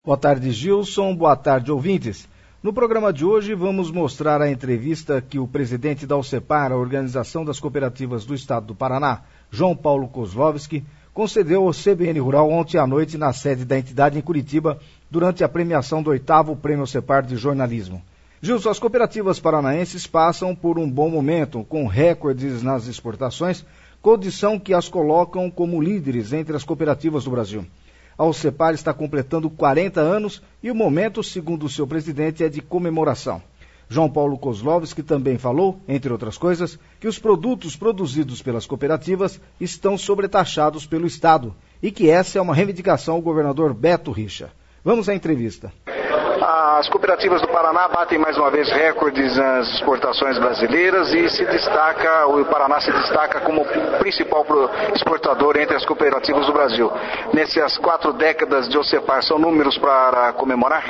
Boa tarde, Gilson. Boa tarde, ouvintes. No programa de hoje vamos mostrar a entrevista que o presidente da OCEPAR, a Organização das Cooperativas do Estado do Paraná, João Paulo Kozlovski, concedeu ao CBN Rural ontem à noite na sede da entidade em Curitiba, durante a premiação do 8º Prêmio OCEPAR de Jornalismo. Gilson, as cooperativas paranaenses passam por um bom momento, com recordes nas exportações, condição que as colocam como líderes entre as cooperativas do Brasil. A OCEPAR está completando 40 anos e o momento, segundo o seu presidente, é de comemoração. João Paulo Kozlovski também falou, entre outras coisas, que os produtos produzidos pelas cooperativas estão sobretaxados pelo Estado e que essa é uma reivindicação ao governador Beto Richa. Vamos à entrevista. As cooperativas do Paraná batem mais uma vez recordes nas exportações brasileiras e o Paraná se destaca como principal exportador entre as cooperativas do Brasil. Nessas 4 décadas de OCEPAR, são números para comemorar?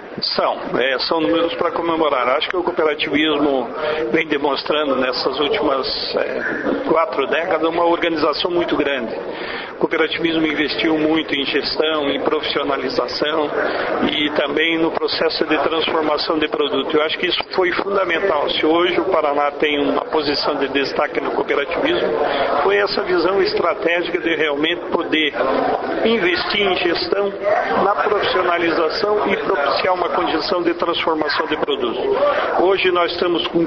São números para comemorar. Acho que o cooperativismo vem demonstrando nessas últimas 4 décadas uma organização muito grande. O cooperativismo investiu muito em gestão, em profissionalização e também no processo de transformação de produto. Eu acho que isso foi fundamental. Se hoje o Paraná tem uma posição de destaque no cooperativismo, foi essa visão estratégica de realmente poder investir em gestão, na profissionalização e propiciar uma condição de transformação de produtos. Hoje nós estamos com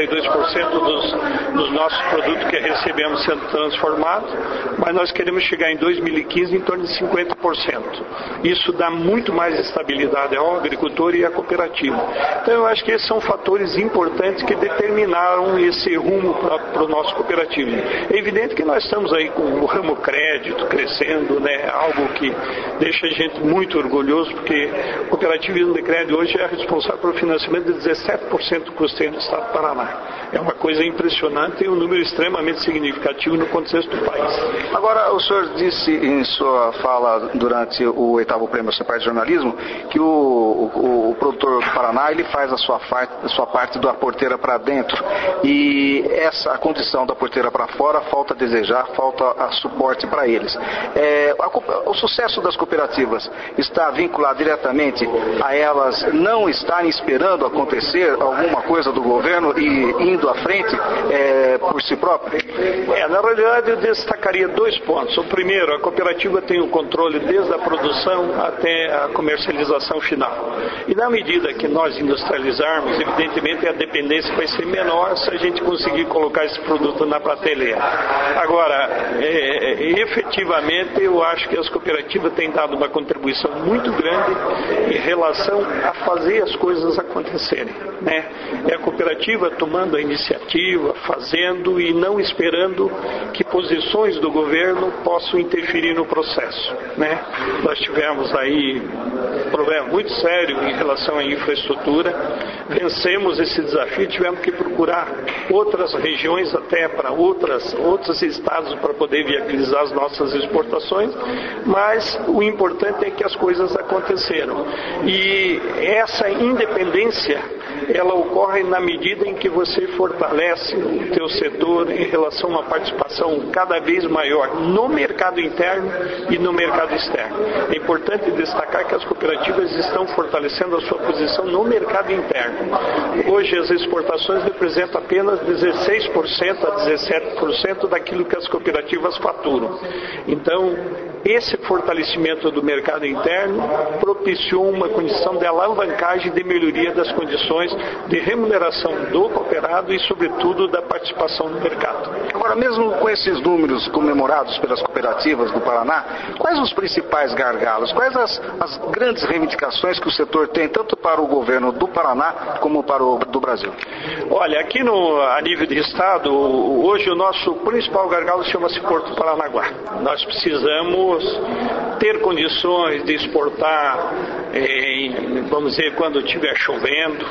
42% dos nossos produtos que recebemos sendo transformados, mas nós queremos chegar em 2015 em torno de 50%. Isso dá muito mais estabilidade ao agricultor e à cooperativa. Então eu acho que esses são fatores importantes que determinaram esse rumo para o nosso cooperativismo. É evidente que nós estamos aí com o ramo crédito crescendo, algo que deixa a gente muito orgulhoso, porque o cooperativismo de crédito hoje é responsável pelo financiamento de 17% do custeio do Estado do Paraná. É uma coisa impressionante e um número extremamente significativo no contexto do país. Agora, o senhor disse em sua fala durante o 8º Prêmio OCEPAR de Jornalismo que o produtor do Paraná ele faz a sua parte da porteira para dentro, e a condição da porteira para fora falta desejar, falta suporte para eles. O sucesso das cooperativas está vinculado diretamente a elas não estarem esperando acontecer alguma coisa do governo e indo à frente por si próprio? Na realidade eu destacaria 2 pontos. O primeiro, a cooperativa tem o controle desde a produção até a comercialização final. E na medida que nós industrializarmos, evidentemente a dependência vai ser menor se a gente conseguir colocar esse produto na prateleira. Agora, efetivamente eu acho que as cooperativas têm dado uma contribuição muito grande em relação a fazer as coisas acontecerem. É a cooperativa tomando a iniciativa, fazendo e não esperando que posições do governo possam interferir no processo. Nós tivemos aí um problema muito sério em relação à infraestrutura, vencemos esse desafio, tivemos que procurar outras regiões, até para outros estados, para poder viabilizar as nossas exportações, mas o importante é que as coisas aconteceram. E essa independência, ela ocorre na medida em que você fortalece o teu setor em relação a uma participação cada vez maior no mercado interno e no mercado externo. É importante destacar que as cooperativas estão fortalecendo a sua posição no mercado interno. Hoje as exportações representam apenas 16% a 17% daquilo que as cooperativas faturam. Então, esse fortalecimento do mercado interno propiciou uma condição de alavancagem de melhoria das condições de remuneração do cooperado e, sobretudo, da participação no mercado. Agora, mesmo com esses números comemorados pelas cooperativas do Paraná, quais os principais gargalos? Quais as grandes reivindicações que o setor tem, tanto para o governo do Paraná como para o do Brasil? Olha, aqui a nível de Estado, hoje o nosso principal gargalo chama-se Porto Paranaguá. Nós precisamos ter condições de exportar, vamos dizer, quando estiver chovendo.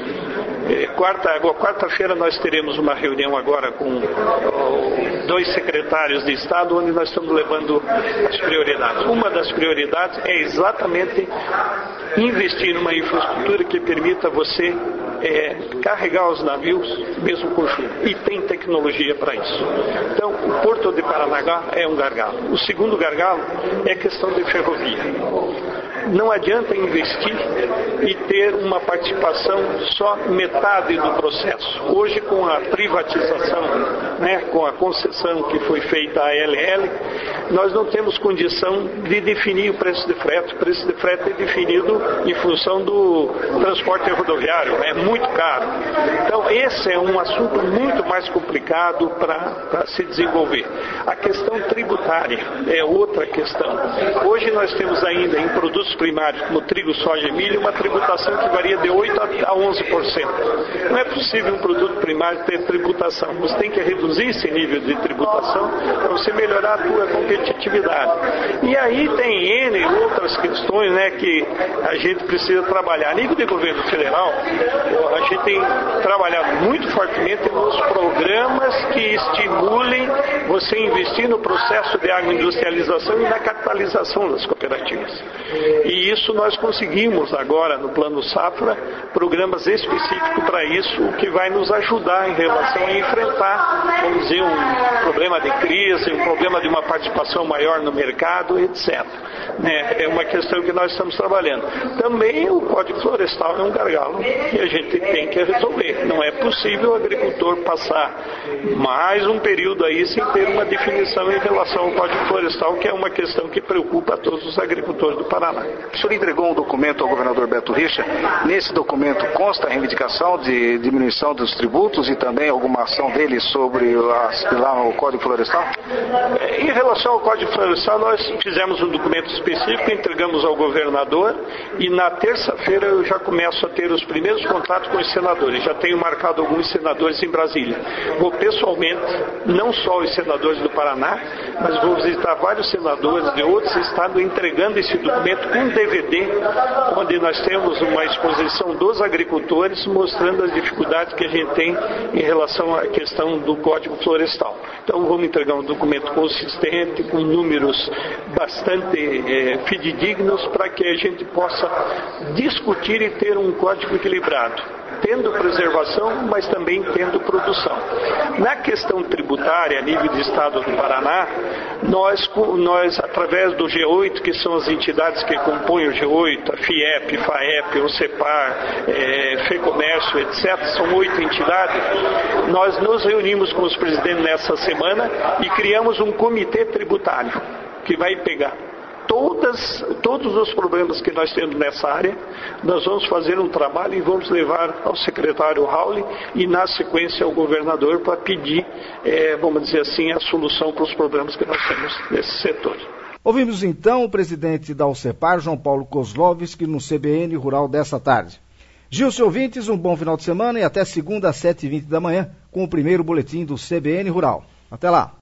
Quarta-feira nós teremos uma reunião agora com 2 secretários de Estado, onde nós estamos levando as prioridades. Uma das prioridades é exatamente investir numa infraestrutura que permita você carregar os navios mesmo com chuva. E tem tecnologia para isso. Então, o Porto de Paranaguá é um gargalo. O segundo gargalo é a questão de ferrovia. Não adianta investir e ter uma participação só metade do processo. Hoje, com a privatização, com a concessão que foi feita à ALL, nós não temos condição de definir o preço de frete. O preço de frete é definido em função do transporte rodoviário, é muito caro. Então, esse é um assunto muito mais complicado para se desenvolver. A questão tributária é outra questão. Hoje nós temos ainda em produtos primários, como trigo, soja e milho, uma tributação que varia de 8% a 11%. Não é possível um produto primário ter tributação. Você tem que reduzir esse nível de tributação para você melhorar a tua competitividade. E aí tem N outras questões que a gente precisa trabalhar. A nível de governo federal, a gente tem trabalhado muito fortemente nos programas que estimulem você investir no processo de agroindustrialização e na capitalização das cooperativas. E isso nós conseguimos agora no Plano Safra, programas específicos para isso, o que vai nos ajudar em relação a enfrentar, vamos dizer, um problema de crise, um problema de uma participação maior no mercado, etc. É uma questão que nós estamos trabalhando. Também o Código Florestal é um gargalo que a gente tem que resolver. Não é possível o agricultor passar mais um período aí sem ter uma definição em relação ao Código Florestal, que é uma questão que preocupa a todos os agricultores do Paraná. O senhor entregou um documento ao governador Beto Richa. Nesse documento consta a reivindicação de diminuição dos tributos e também alguma ação dele sobre lá o Código Florestal? Em relação ao Código Florestal, nós fizemos um documento específico, entregamos ao governador e na terça-feira eu já começo a ter os primeiros contatos com os senadores. Já tenho marcado alguns senadores em Brasília. Vou pessoalmente, não só os senadores do Paraná, mas vou visitar vários senadores de outros estados entregando esse documento com DVD, onde nós temos uma exposição dos agricultores mostrando as dificuldades que a gente tem em relação à questão do Código Florestal. Então vamos entregar um documento consistente, com números bastante fidedignos, para que a gente possa discutir e ter um código equilibrado, tendo preservação, mas também tendo produção. Na questão tributária, a nível do Estado do Paraná, nós através do G8, que são as entidades que compõem o G8, a FIEP, FAEP, o CEPAR, FEComércio, etc., são 8 entidades, nós nos reunimos com os presidentes nessa semana e criamos um comitê tributário, que vai pegar todos os problemas que nós temos nessa área. Nós vamos fazer um trabalho e vamos levar ao secretário Raul e na sequência ao governador para pedir, vamos dizer assim, a solução para os problemas que nós temos nesse setor. Ouvimos então o presidente da Alcepar, João Paulo Kozlovski, no CBN Rural dessa tarde. Gilson ouvintes, um bom final de semana e até segunda às 7h20 da manhã com o primeiro boletim do CBN Rural. Até lá!